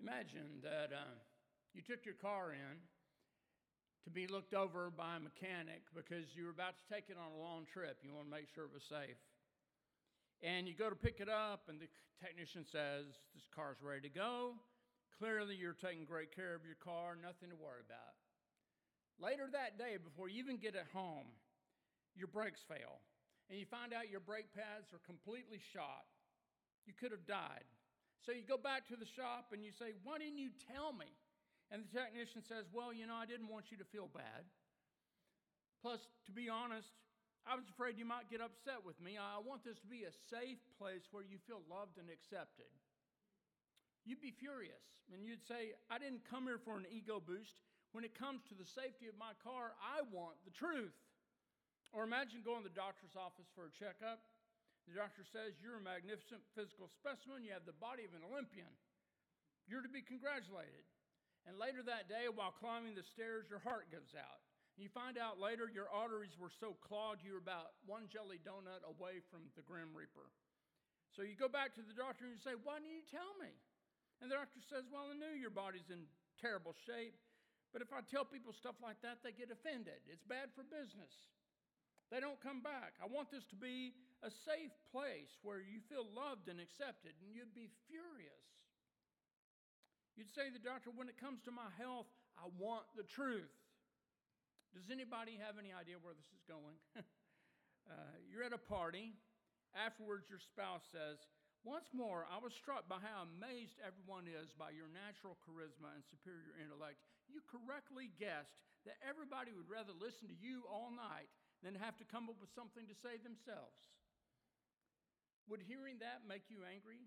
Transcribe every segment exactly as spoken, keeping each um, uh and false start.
Imagine that uh, you took your car in to be looked over by a mechanic because you were about to take it on a long trip. You want to make sure it was safe. And you go to pick it up, and the technician says, this car's ready to go. Clearly, you're taking great care of your car, nothing to worry about. Later that day, before you even get it home, your brakes fail. And you find out your brake pads are completely shot. You could have died. So you go back to the shop and you say, why didn't you tell me? And the technician says, well, you know, I didn't want you to feel bad. Plus, to be honest, I was afraid you might get upset with me. I want this to be a safe place where you feel loved and accepted. You'd be furious, and you'd say, I didn't come here for an ego boost. When it comes to the safety of my car, I want the truth. Or imagine going to the doctor's office for a checkup. The doctor says, you're a magnificent physical specimen. You have the body of an Olympian. You're to be congratulated. And later that day, while climbing the stairs, your heart gives out. And you find out later your arteries were so clogged, you were about one jelly donut away from the Grim Reaper. So you go back to the doctor and you say, why didn't you tell me? And the doctor says, well, I knew your body's in terrible shape. But if I tell people stuff like that, they get offended. It's bad for business. They don't come back. I want this to be a safe place where you feel loved and accepted, and you'd be furious. You'd say to the doctor, when it comes to my health, I want the truth. Does anybody have any idea where this is going? uh, you're at a party. Afterwards, your spouse says, once more, I was struck by how amazed everyone is by your natural charisma and superior intellect. You correctly guessed that everybody would rather listen to you all night than have to come up with something to say themselves. Would hearing that make you angry?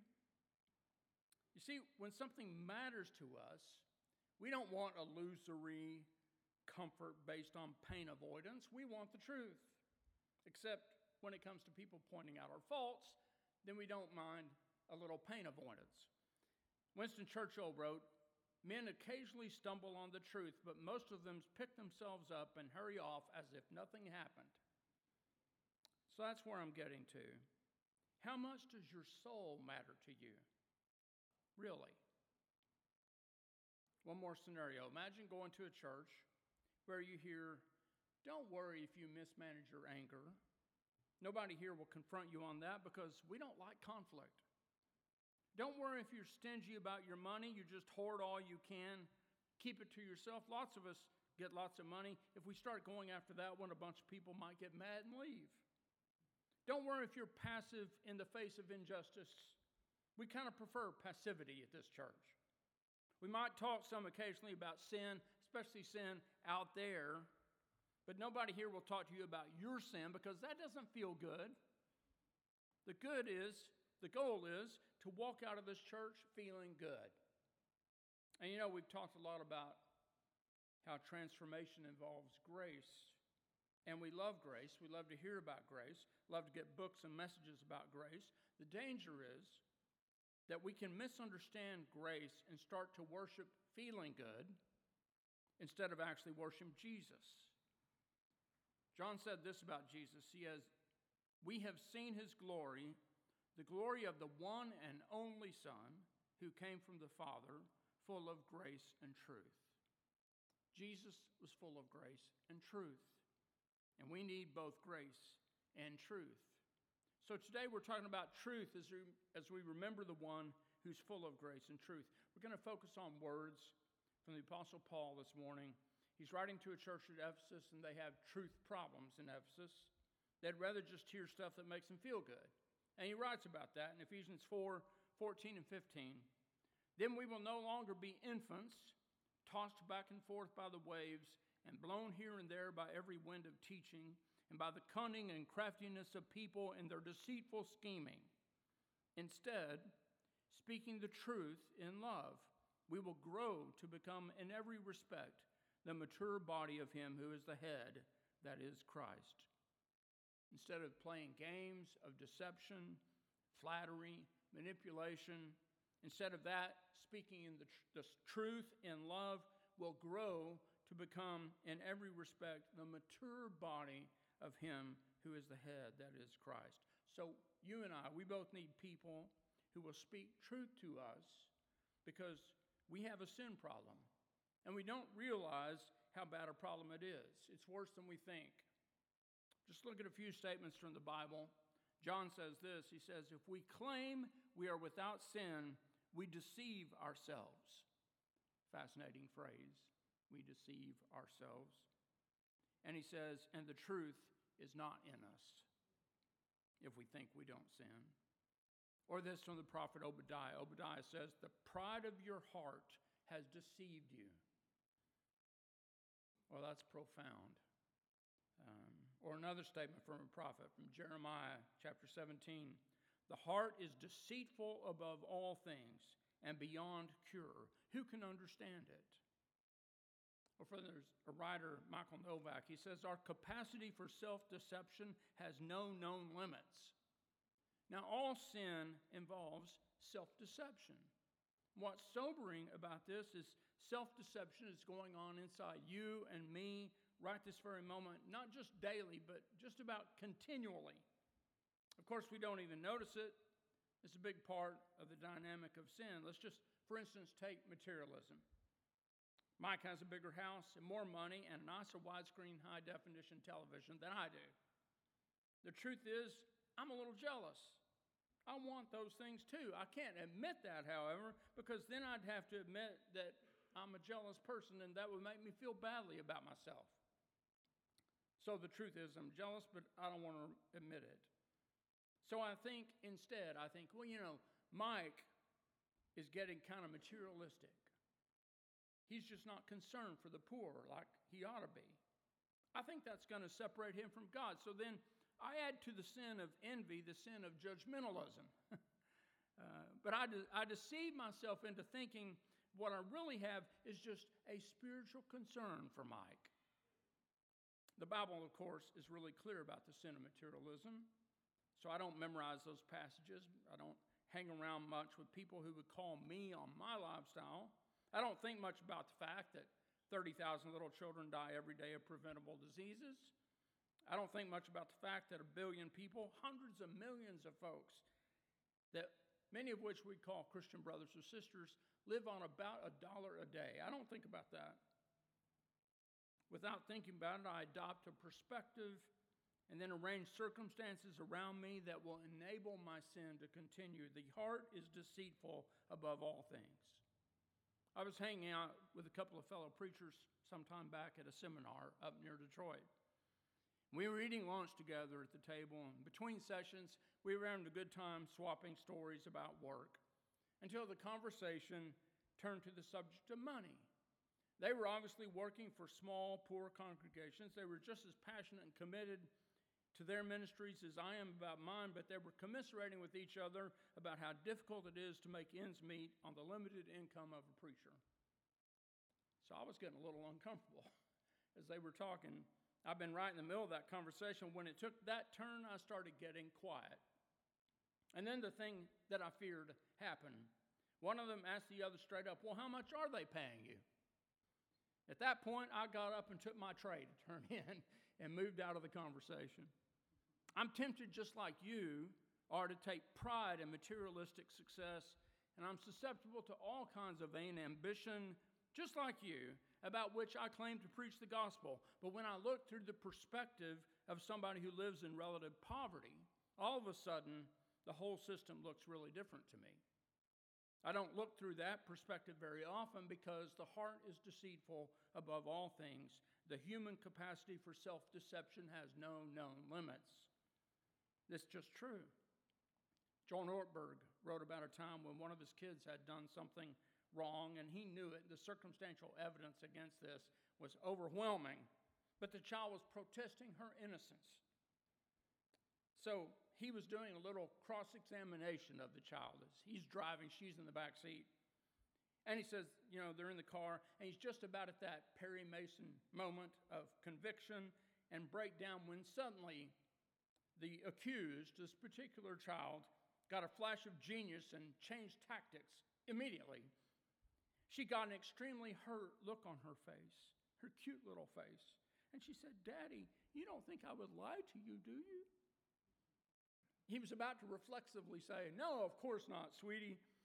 You see, when something matters to us, we don't want illusory comfort based on pain avoidance. We want the truth. Except when it comes to people pointing out our faults, then we don't mind a little pain avoidance. Winston Churchill wrote, men occasionally stumble on the truth, but most of them pick themselves up and hurry off as if nothing happened. So that's where I'm getting to. How much does your soul matter to you? Really? One more scenario. Imagine going to a church where you hear, don't worry if you mismanage your anger. Nobody here will confront you on that because we don't like conflict. Don't worry if you're stingy about your money. You just hoard all you can. Keep it to yourself. Lots of us get lots of money. If we start going after that one, a bunch of people might get mad and leave. Don't worry if you're passive in the face of injustice. We kind of prefer passivity at this church. We might talk some occasionally about sin, especially sin out there, but nobody here will talk to you about your sin because that doesn't feel good. The good is, the goal is to walk out of this church feeling good. And you know, we've talked a lot about how transformation involves grace. And we love grace. We love to hear about grace. Love to get books and messages about grace. The danger is that we can misunderstand grace and start to worship feeling good instead of actually worshiping Jesus. John said this about Jesus. He has, we have seen his glory, the glory of the one and only Son who came from the Father, full of grace and truth. Jesus was full of grace and truth. And we need both grace and truth. So today we're talking about truth as we, as we remember the one who's full of grace and truth. We're going to focus on words from the Apostle Paul this morning. He's writing to a church at Ephesus, and they have truth problems in Ephesus. They'd rather just hear stuff that makes them feel good. And he writes about that in Ephesians four, fourteen and fifteen. Then we will no longer be infants, tossed back and forth by the waves, and blown here and there by every wind of teaching, and by the cunning and craftiness of people and their deceitful scheming. Instead, speaking the truth in love, we will grow to become in every respect the mature body of him who is the head, that is Christ. Instead of playing games of deception, flattery, manipulation, instead of that, speaking in the, tr- the truth in love will grow to become, in every respect, the mature body of him who is the head, that is Christ. So you and I, we both need people who will speak truth to us because we have a sin problem, and we don't realize how bad a problem it is. It's worse than we think. Just look at a few statements from the Bible. John says this. He says, if we claim we are without sin, we deceive ourselves. Fascinating phrase. We deceive ourselves. And he says, and the truth is not in us if we think we don't sin. Or this from the prophet Obadiah. Obadiah says, the pride of your heart has deceived you. Well, that's profound. Um, or another statement from a prophet, from Jeremiah chapter seventeen. The heart is deceitful above all things and beyond cure. Who can understand it? Or for there's a writer, Michael Novak, he says, our capacity for self-deception has no known limits. Now, all sin involves self-deception. What's sobering about this is self-deception is going on inside you and me right this very moment, not just daily, but just about continually. Of course, we don't even notice it. It's a big part of the dynamic of sin. Let's just, for instance, take materialism. Mike has a bigger house and more money and a nicer widescreen high-definition television than I do. The truth is, I'm a little jealous. I want those things too. I can't admit that, however, because then I'd have to admit that I'm a jealous person, and that would make me feel badly about myself. So the truth is, I'm jealous, but I don't want to admit it. So I think instead, I think, well, you know, Mike is getting kind of materialistic. He's just not concerned for the poor like he ought to be. I think that's going to separate him from God. So then I add to the sin of envy the sin of judgmentalism. uh, but I, de- I deceive myself into thinking what I really have is just a spiritual concern for Mike. The Bible, of course, is really clear about the sin of materialism. So I don't memorize those passages. I don't hang around much with people who would call me on my lifestyle. I don't think much about the fact that thirty thousand little children die every day of preventable diseases. I don't think much about the fact that a billion people, hundreds of millions of folks, that many of which we call Christian brothers or sisters, live on about a dollar a day. I don't think about that. Without thinking about it, I adopt a perspective and then arrange circumstances around me that will enable my sin to continue. The heart is deceitful above all things. I was hanging out with a couple of fellow preachers sometime back at a seminar up near Detroit. We were eating lunch together at the table, and between sessions, we were having a good time swapping stories about work until the conversation turned to the subject of money. They were obviously working for small, poor congregations. They were just as passionate and committed to their ministries as I am about mine, but they were commiserating with each other about how difficult it is to make ends meet on the limited income of a preacher. So I was getting a little uncomfortable as they were talking. I've been right in the middle of that conversation. When it took that turn, I started getting quiet. And then the thing that I feared happened. One of them asked the other straight up, well, how much are they paying you? At that point, I got up and took my tray to turn in and moved out of the conversation. I'm tempted, just like you are, to take pride in materialistic success, and I'm susceptible to all kinds of vain ambition, just like you, about which I claim to preach the gospel. But when I look through the perspective of somebody who lives in relative poverty, all of a sudden, the whole system looks really different to me. I don't look through that perspective very often because the heart is deceitful above all things. The human capacity for self-deception has no known limits. This is just true. John Ortberg wrote about a time when one of his kids had done something wrong, and he knew it. The circumstantial evidence against this was overwhelming, but the child was protesting her innocence. So he was doing a little cross-examination of the child. As he's driving, she's in the back seat. And he says, you know, they're in the car, and he's just about at that Perry Mason moment of conviction and breakdown when suddenly the accused, this particular child, got a flash of genius and changed tactics immediately. She got an extremely hurt look on her face, her cute little face. And she said, Daddy, you don't think I would lie to you, do you? He was about to reflexively say, no, of course not, sweetie.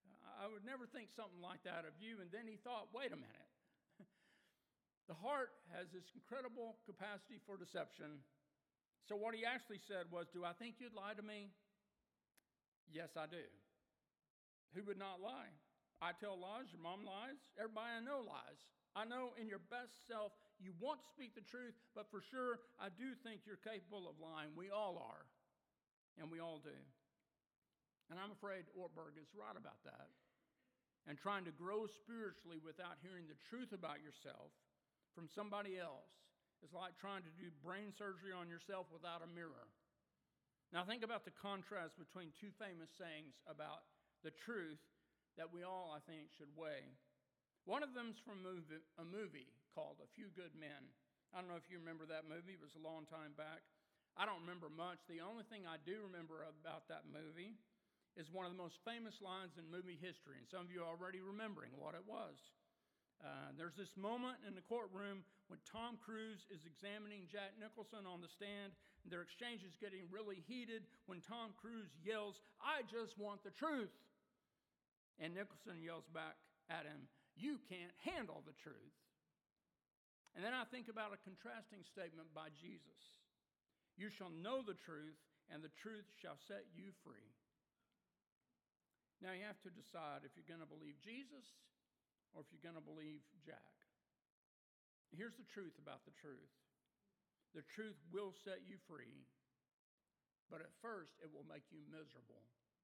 I would never think something like that of you. And then he thought, wait a minute. The heart has this incredible capacity for deception. So what he actually said was, do I think you'd lie to me? Yes, I do. Who would not lie? I tell lies, your mom lies, everybody I know lies. I know in your best self you want to speak the truth, but for sure I do think you're capable of lying. We all are, and we all do. And I'm afraid Ortberg is right about that. And trying to grow spiritually without hearing the truth about yourself from somebody else is like trying to do brain surgery on yourself without a mirror. Now think about the contrast between two famous sayings about the truth that we all, I think, should weigh. One of them's from a movie called A Few Good Men. I don't know if you remember that movie. It was a long time back. I don't remember much. The only thing I do remember about that movie is one of the most famous lines in movie history, and some of you are already remembering what it was. Uh, there's this moment in the courtroom when Tom Cruise is examining Jack Nicholson on the stand, and their exchange is getting really heated when Tom Cruise yells, "I just want the truth." And Nicholson yells back at him, "You can't handle the truth." And then I think about a contrasting statement by Jesus. "You shall know the truth, and the truth shall set you free." Now you have to decide if you're going to believe Jesus or if you're going to believe Jack. Here's the truth about the truth. The truth will set you free, but at first it will make you miserable.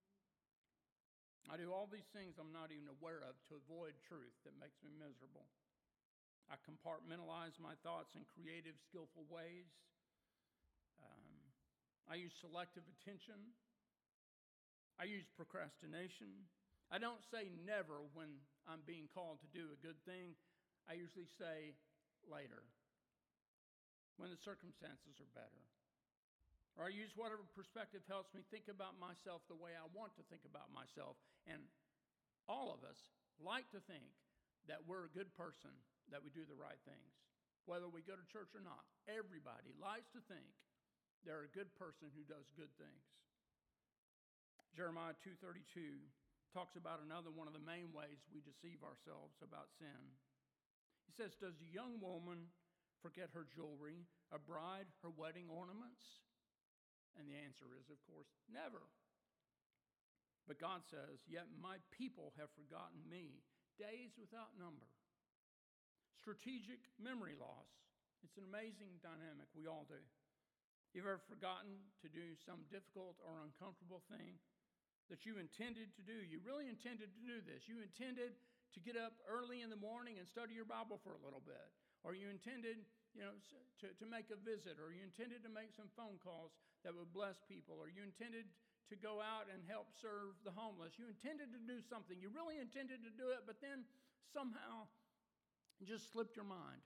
I do all these things I'm not even aware of to avoid truth that makes me miserable. I compartmentalize my thoughts in creative, skillful ways. Um, I use selective attention. I use procrastination. I don't say never when I'm being called to do a good thing. I usually say later, when the circumstances are better. Or I use whatever perspective helps me think about myself the way I want to think about myself. And all of us like to think that we're a good person, that we do the right things, whether we go to church or not. Everybody likes to think they're a good person who does good things. Jeremiah two thirty-two talks about another one of the main ways we deceive ourselves about sin. He says, "Does a young woman forget her jewelry, a bride her wedding ornaments?" And the answer is, of course, never. But God says, "Yet my people have forgotten me, days without number." Strategic memory loss. It's an amazing dynamic. We all do. You've ever forgotten to do some difficult or uncomfortable thing that you intended to do? You really intended to do this. You intended to get up early in the morning and study your Bible for a little bit. Or you intended, you know, to, to make a visit. Or you intended to make some phone calls that would bless people. Or you intended to go out and help serve the homeless. You intended to do something. You really intended to do it, but then somehow it just slipped your mind.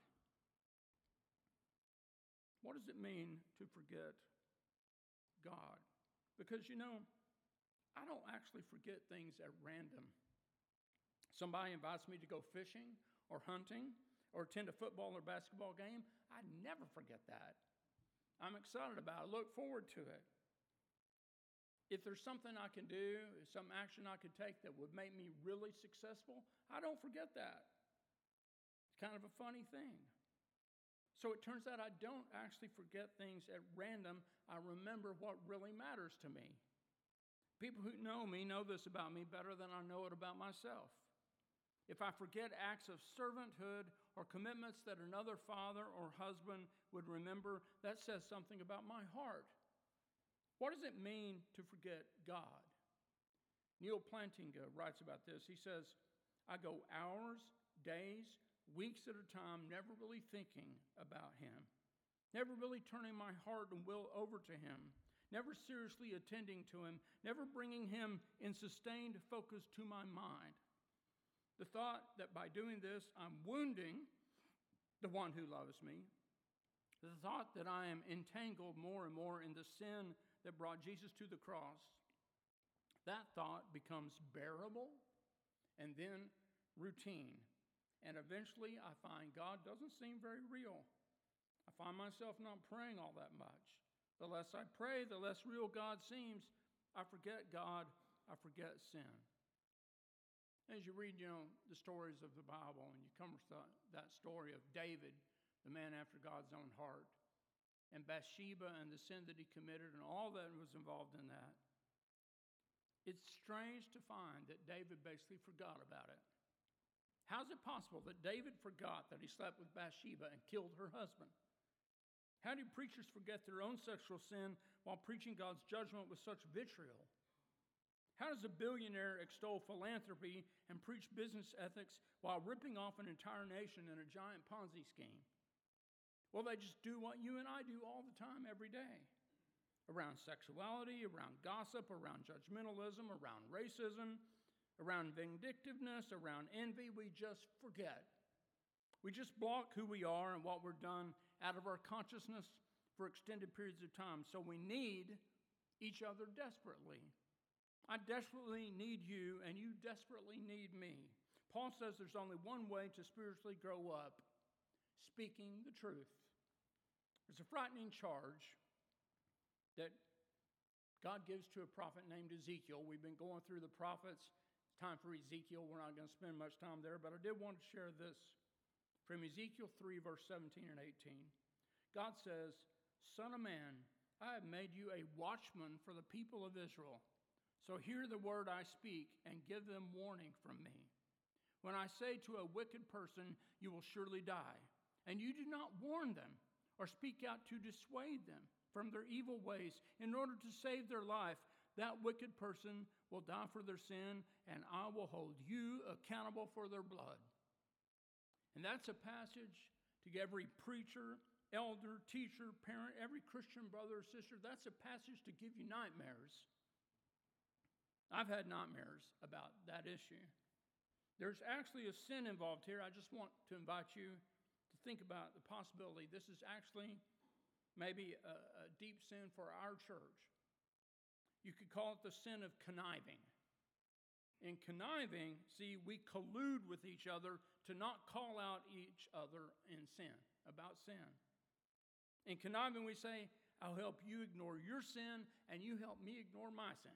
What does it mean to forget God? Because, you know, I don't actually forget things at random. Somebody invites me to go fishing or hunting or attend a football or basketball game. I never forget that. I'm excited about it. Look forward to it. If there's something I can do, some action I could take that would make me really successful, I don't forget that. It's kind of a funny thing. So it turns out I don't actually forget things at random. I remember what really matters to me. People who know me know this about me better than I know it about myself. If I forget acts of servanthood or commitments that another father or husband would remember, that says something about my heart. What does it mean to forget God? Neil Plantinga writes about this. He says, "I go hours, days, weeks at a time, never really thinking about him, never really turning my heart and will over to him, never seriously attending to him, never bringing him in sustained focus to my mind. The thought that by doing this, I'm wounding the one who loves me, the thought that I am entangled more and more in the sin that brought Jesus to the cross, that thought becomes bearable and then routine. And eventually I find God doesn't seem very real. I find myself not praying all that much. The less I pray, the less real God seems. I forget God, I forget sin." As you read, you know, the stories of the Bible, and you come to that story of David, the man after God's own heart, and Bathsheba and the sin that he committed and all that was involved in that, it's strange to find that David basically forgot about it. How is it possible that David forgot that he slept with Bathsheba and killed her husband? How do preachers forget their own sexual sin while preaching God's judgment with such vitriol? How does a billionaire extol philanthropy and preach business ethics while ripping off an entire nation in a giant Ponzi scheme? Well, they just do what you and I do all the time, every day. Around sexuality, around gossip, around judgmentalism, around racism, around vindictiveness, around envy, we just forget. We just block who we are and what we're done out of our consciousness for extended periods of time. So we need each other desperately. I desperately need you, and you desperately need me. Paul says there's only one way to spiritually grow up: speaking the truth. There's a frightening charge that God gives to a prophet named Ezekiel. We've been going through the prophets. It's time for Ezekiel. We're not going to spend much time there, but I did want to share this from Ezekiel three, verse seventeen and eighteen. God says, "Son of man, I have made you a watchman for the people of Israel. So hear the word I speak and give them warning from me. When I say to a wicked person, you will surely die, and you do not warn them or speak out to dissuade them from their evil ways in order to save their life, that wicked person will die for their sin, and I will hold you accountable for their blood." And that's a passage to every preacher, elder, teacher, parent, every Christian brother or sister. That's a passage to give you nightmares. I've had nightmares about that issue. There's actually a sin involved here. I just want to invite you to think about the possibility. This is actually maybe a, a deep sin for our church. You could call it the sin of conniving. In conniving, see, we collude with each other to not call out each other in sin, about sin. In conniving, we say, I'll help you ignore your sin, and you help me ignore my sin.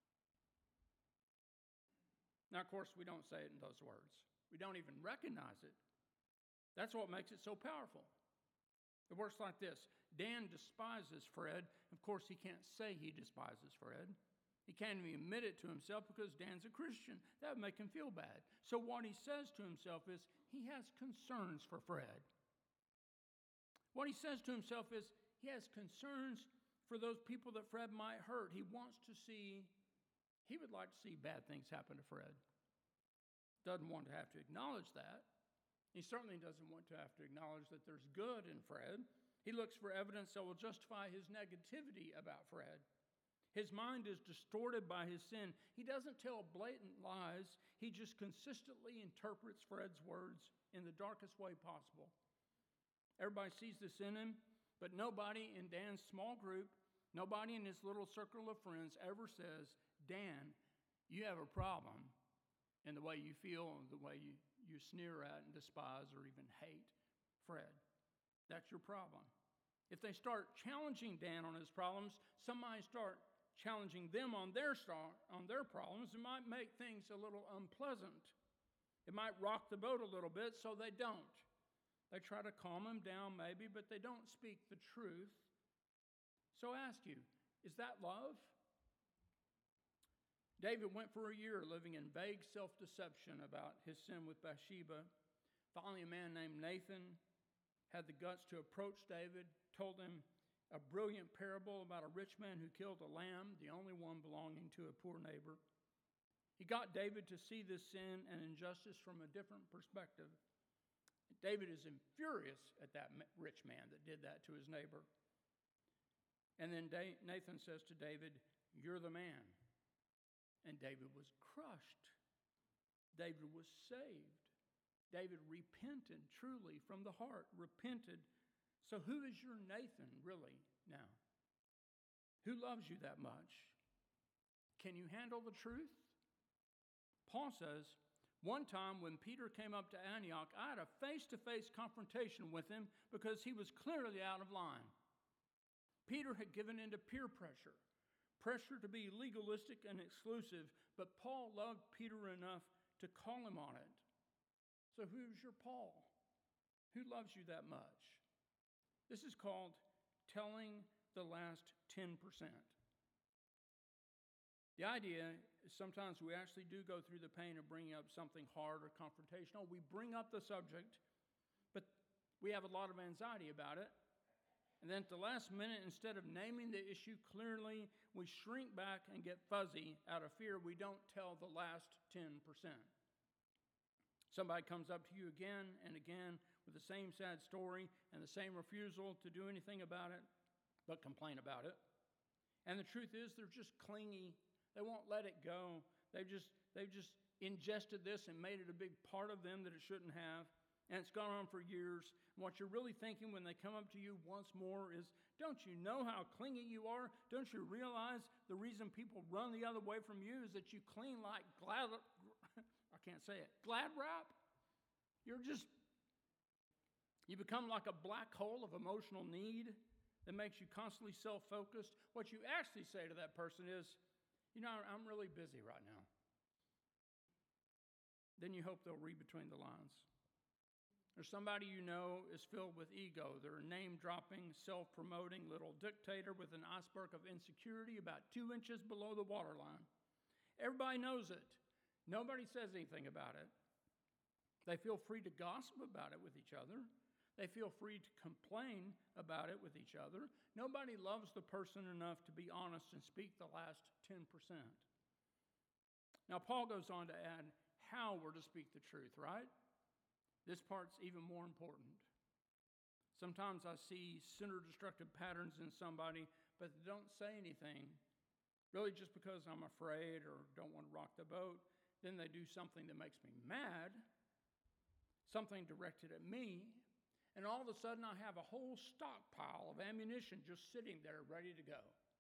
Now, of course, we don't say it in those words. We don't even recognize it. That's what makes it so powerful. It works like this. Dan despises Fred. Of course, he can't say he despises Fred. He can't even admit it to himself because Dan's a Christian. That would make him feel bad. So what he says to himself is he has concerns for Fred. What he says to himself is he has concerns for those people that Fred might hurt. He wants to see, he would like to see bad things happen to Fred. Doesn't want to have to acknowledge that. He certainly doesn't want to have to acknowledge that there's good in Fred. He looks for evidence that will justify his negativity about Fred. His mind is distorted by his sin. He doesn't tell blatant lies. He just consistently interprets Fred's words in the darkest way possible. Everybody sees this in him, but nobody in Dan's small group, nobody in his little circle of friends ever says, Dan, you have a problem in the way you feel and the way you, you sneer at and despise or even hate Fred. That's your problem. If they start challenging Dan on his problems, somebody start challenging them on their star, on their problems, it might make things a little unpleasant. It might rock the boat a little bit, so they don't. They try to calm him down maybe, but they don't speak the truth. So I ask you, is that love? David went for a year living in vague self-deception about his sin with Bathsheba. Finally, a man named Nathan had the guts to approach David, told him a brilliant parable about a rich man who killed a lamb, the only one belonging to a poor neighbor. He got David to see this sin and injustice from a different perspective. David is furious at that rich man that did that to his neighbor. And then Nathan says to David, "You're the man." And David was crushed. David was saved. David repented truly from the heart, repented. So who is your Nathan really now? Who loves you that much? Can you handle the truth? Paul says, one time when Peter came up to Antioch, I had a face-to-face confrontation with him because he was clearly out of line. Peter had given in to peer pressure, pressure to be legalistic and exclusive, but Paul loved Peter enough to call him on it. So who's your Paul? Who loves you that much? This is called telling the last ten percent. The idea is sometimes we actually do go through the pain of bringing up something hard or confrontational. We bring up the subject, but we have a lot of anxiety about it. And then at the last minute, instead of naming the issue clearly, we shrink back and get fuzzy out of fear. We don't tell the last ten percent. Somebody comes up to you again and again with the same sad story and the same refusal to do anything about it, but complain about it. And the truth is, they're just clingy. They won't let it go. They've just, they've just ingested this and made it a big part of them that it shouldn't have. And it's gone on for years. And what you're really thinking when they come up to you once more is, don't you know how clingy you are? Don't you realize the reason people run the other way from you is that you cling like glad, I can't say it, glad wrap? You're just, you become like a black hole of emotional need that makes you constantly self-focused. What you actually say to that person is, you know, I'm really busy right now. Then you hope they'll read between the lines. Or somebody you know is filled with ego. They're a name-dropping, self-promoting little dictator with an iceberg of insecurity about two inches below the waterline. Everybody knows it. Nobody says anything about it. They feel free to gossip about it with each other. They feel free to complain about it with each other. Nobody loves the person enough to be honest and speak the last ten percent. Now, Paul goes on to add how we're to speak the truth, right? This part's even more important. Sometimes I see sinner-destructive patterns in somebody, but they don't say anything, really just because I'm afraid or don't want to rock the boat. Then they do something that makes me mad, something directed at me, and all of a sudden I have a whole stockpile of ammunition just sitting there ready to go.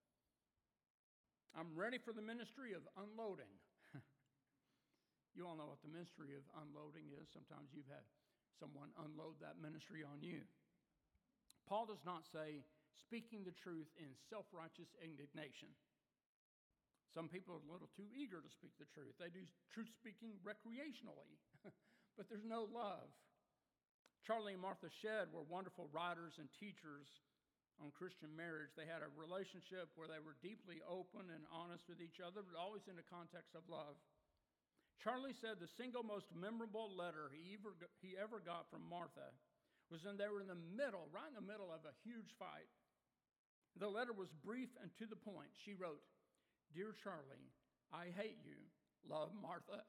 I'm ready for the ministry of unloading. You all know what the ministry of unloading is. Sometimes you've had someone unload that ministry on you. Paul does not say speaking the truth in self-righteous indignation. Some people are a little too eager to speak the truth. They do truth speaking recreationally, but there's no love. Charlie and Martha Shedd were wonderful writers and teachers on Christian marriage. They had a relationship where they were deeply open and honest with each other, but always in the context of love. Charlie said the single most memorable letter he ever, he ever got from Martha was when they were in the middle, right in the middle of a huge fight. The letter was brief and to the point. She wrote, "Dear Charlie, I hate you. Love, Martha."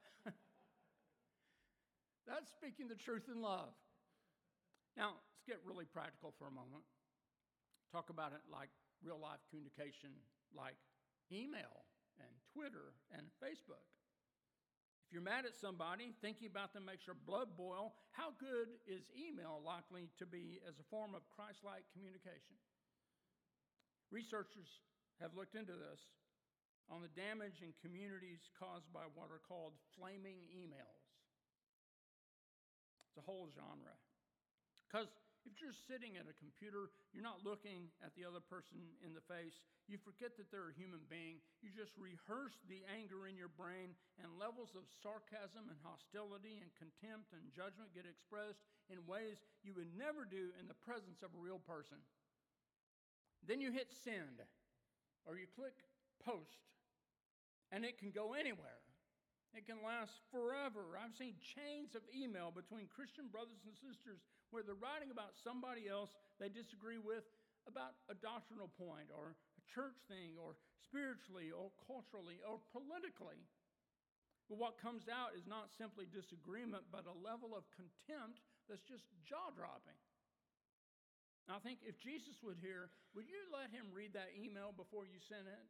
That's speaking the truth in love. Now, let's get really practical for a moment. Talk about it like real-life communication, like email and Twitter and Facebook. If you're mad at somebody, thinking about them makes your blood boil. How good is email likely to be as a form of Christ-like communication? Researchers have looked into this on the damage in communities caused by what are called flaming emails. It's a whole genre. Because if you're sitting at a computer, you're not looking at the other person in the face. You forget that they're a human being. You just rehearse the anger in your brain, and levels of sarcasm and hostility and contempt and judgment get expressed in ways you would never do in the presence of a real person. Then you hit send, or you click post, and it can go anywhere. It can last forever. I've seen chains of email between Christian brothers and sisters where they're writing about somebody else they disagree with about a doctrinal point or a church thing or spiritually or culturally or politically. But what comes out is not simply disagreement, but a level of contempt that's just jaw-dropping. I think if Jesus would hear, would you let him read that email before you send it?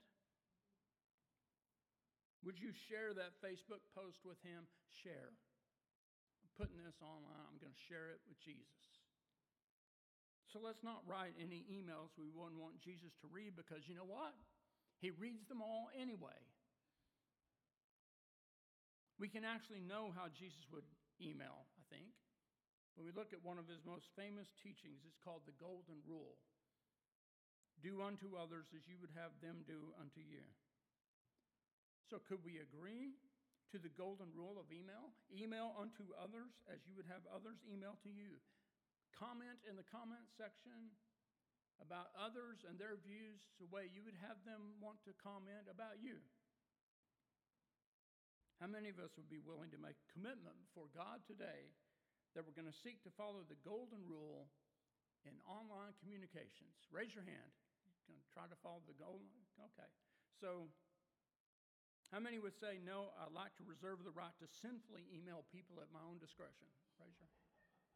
Would you share that Facebook post with him? Share. I'm putting this online. I'm going to share it with Jesus. So let's not write any emails we wouldn't want Jesus to read, because you know what? He reads them all anyway. We can actually know how Jesus would email, I think. When we look at one of his most famous teachings, it's called the Golden Rule. Do unto others as you would have them do unto you. So could we agree to the golden rule of email. Email unto others as you would have others email to you. Comment in the comment section about others and their views the way you would have them want to comment about you. How many of us would be willing to make a commitment before God today that we're going to seek to follow the golden rule in online communications? Raise your hand. You're going to try to follow the golden? Okay. So, how many would say, no, I'd like to reserve the right to sinfully email people at my own discretion? Raise your hand.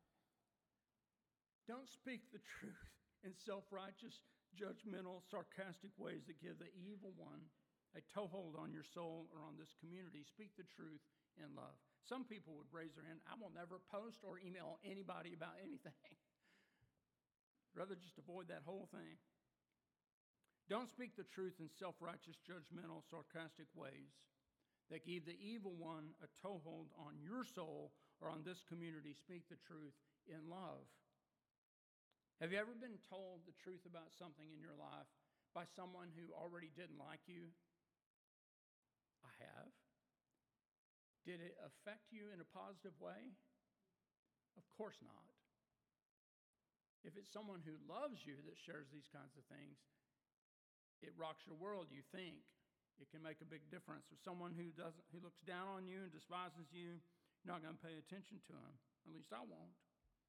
Don't speak the truth in self-righteous, judgmental, sarcastic ways that give the evil one a toehold on your soul or on this community. Speak the truth in love. Some people would raise their hand, I will never post or email anybody about anything. Rather just avoid that whole thing. Don't speak the truth in self-righteous, judgmental, sarcastic ways that give the evil one a toehold on your soul or on this community. Speak the truth in love. Have you ever been told the truth about something in your life by someone who already didn't like you? I have. Did it affect you in a positive way? Of course not. If it's someone who loves you that shares these kinds of things, it rocks your world, you think. It can make a big difference. If someone who doesn't, who looks down on you and despises you, you're not going to pay attention to them. At least I won't.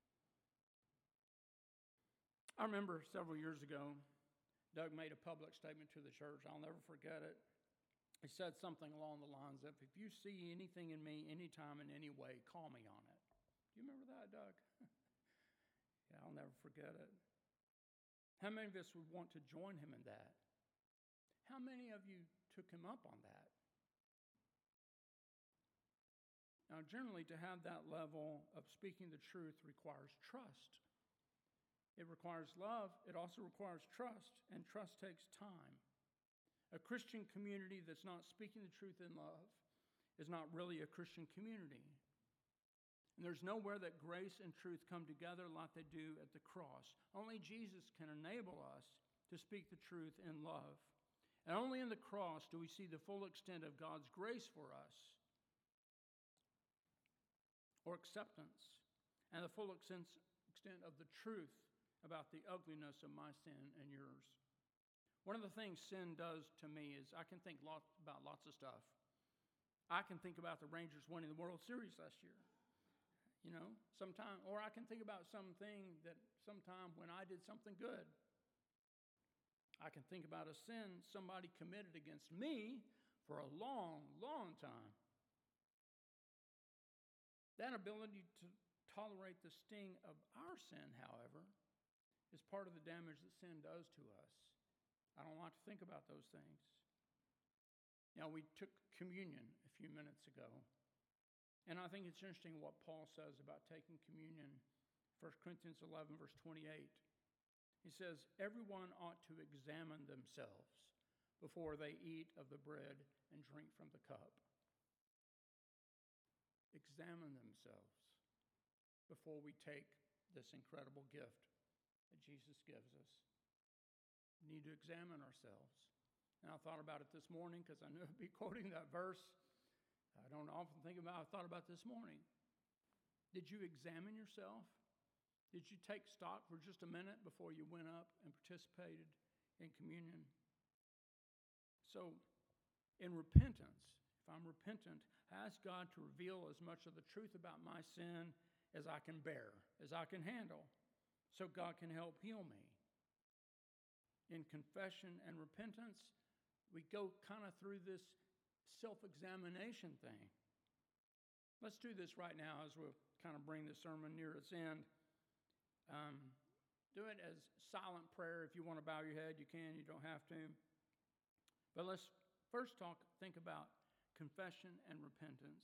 I remember several years ago, Doug made a public statement to the church. I'll never forget it. He said something along the lines of, if you see anything in me, anytime, in any way, call me on it. Do you remember that, Doug? Yeah, I'll never forget it. How many of us would want to join him in that? How many of you took him up on that? Now, generally, to have that level of speaking the truth requires trust. It requires love. It also requires trust, and trust takes time. A Christian community that's not speaking the truth in love is not really a Christian community. And there's nowhere that grace and truth come together like they do at the cross. Only Jesus can enable us to speak the truth in love. And only in the cross do we see the full extent of God's grace for us, or acceptance, and the full extent of the truth about the ugliness of my sin and yours. One of the things sin does to me is I can think lot, about lots of stuff. I can think about the Rangers winning the World Series last year, you know, sometime, or I can think about something that sometime when I did something good. I can think about a sin somebody committed against me for a long, long time. That ability to tolerate the sting of our sin, however, is part of the damage that sin does to us. I don't like to think about those things. Now, we took communion a few minutes ago, and I think it's interesting what Paul says about taking communion. First Corinthians eleven, verse twenty-eight. He says, everyone ought to examine themselves before they eat of the bread and drink from the cup. Examine themselves before we take this incredible gift that Jesus gives us. We need to examine ourselves. And I thought about it this morning because I knew I'd be quoting that verse. I don't often think about it. I thought about it this morning. Did you examine yourself? Did you take stock for just a minute before you went up and participated in communion? So, in repentance, if I'm repentant, I ask God to reveal as much of the truth about my sin as I can bear, as I can handle, so God can help heal me. In confession and repentance, we go kind of through this self-examination thing. Let's do this right now as we'll kind of bring the sermon near its end. Um, do it as silent prayer. If you want to bow your head, you can. You don't have to. But let's first talk, think about confession and repentance.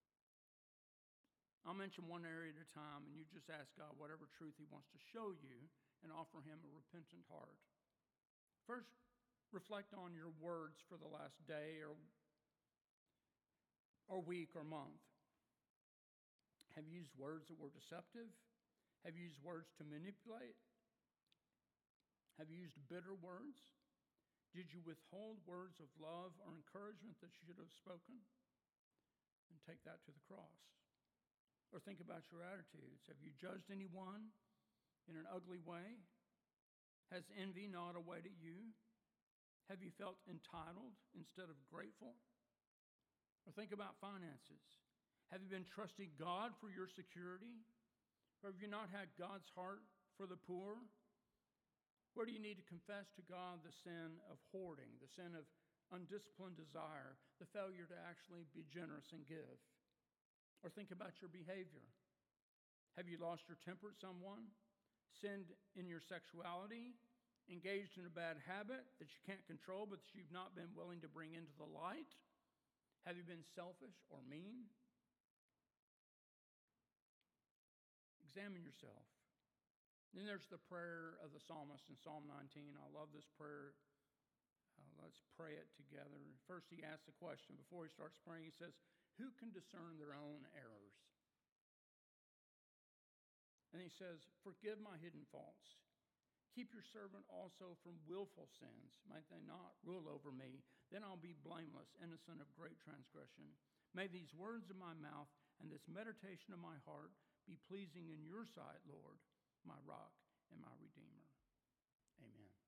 I'll mention one area at a time, and you just ask God whatever truth he wants to show you and offer him a repentant heart. First, reflect on your words for the last day or, or week or month. Have you used words that were deceptive? Have you used words to manipulate? Have you used bitter words? Did you withhold words of love or encouragement that you should have spoken? and take that to the cross. Or think about your attitudes. Have you judged anyone in an ugly way? Has envy gnawed away at you? Have you felt entitled instead of grateful? Or think about finances. Have you been trusting God for your security? Or have you not had God's heart for the poor? Where do you need to confess to God the sin of hoarding, the sin of undisciplined desire, the failure to actually be generous and give? Or think about your behavior. Have you lost your temper at someone? Sinned in your sexuality? Engaged in a bad habit that you can't control but that you've not been willing to bring into the light? Have you been selfish or mean? Examine yourself. Then there's the prayer of the psalmist in Psalm nineteen. I love this prayer. Uh, let's pray it together. First, he asks a question. Before he starts praying, he says, who can discern their own errors? And he says, forgive my hidden faults. Keep your servant also from willful sins. May they not rule over me. Then I'll be blameless, innocent of great transgression. May these words of my mouth and this meditation of my heart be pleasing in your sight, Lord, my rock and my redeemer. Amen.